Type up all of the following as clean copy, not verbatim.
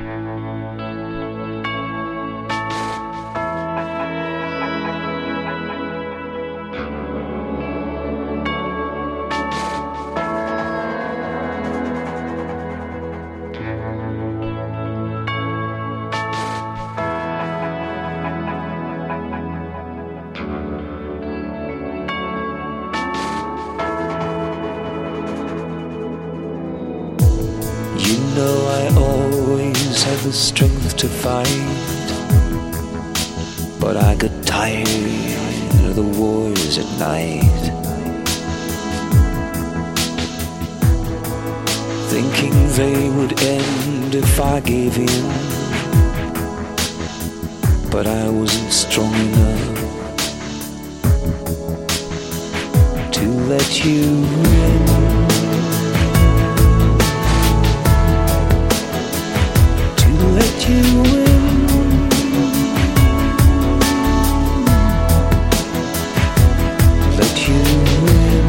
You know I always had the strength to fight, but I got tired of the wars at night, thinking they would end if I gave in, but I wasn't strong enough to let you in. Let you in. Let you in.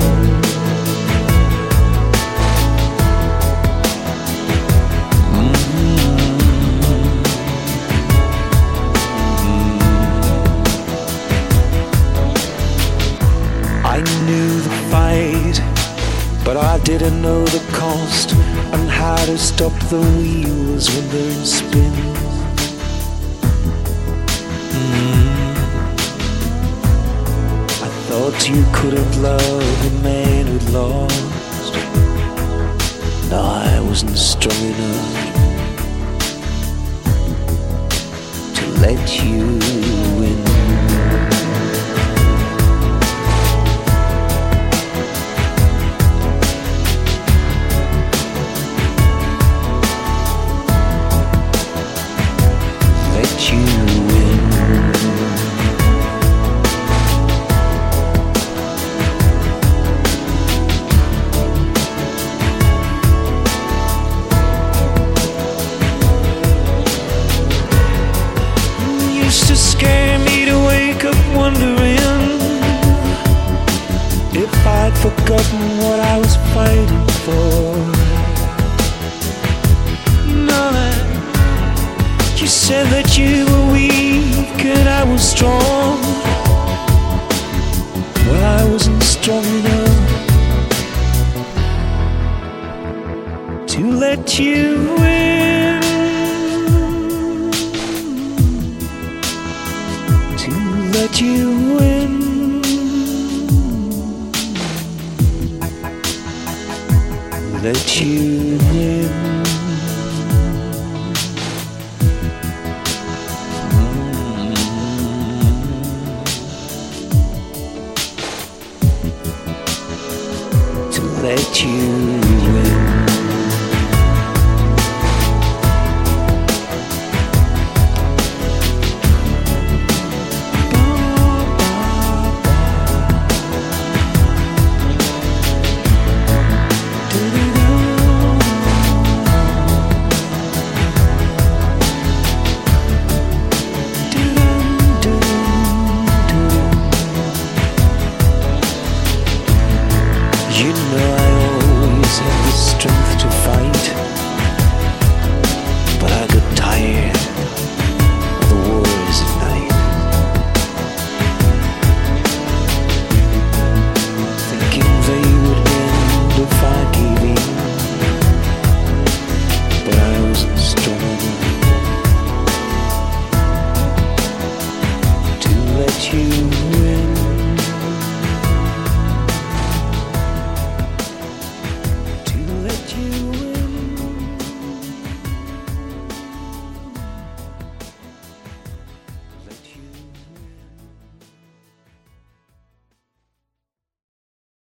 I knew the fight, but I didn't know the cost and how to stop the wheels when they're in spin. I thought you couldn't love a man who'd lost. No, I wasn't strong enough to let you in. Used to scare me to wake up wondering if I'd forgotten what I was fighting for. No, you said that you were weak and I was strong. Well, I wasn't strong enough to let you in.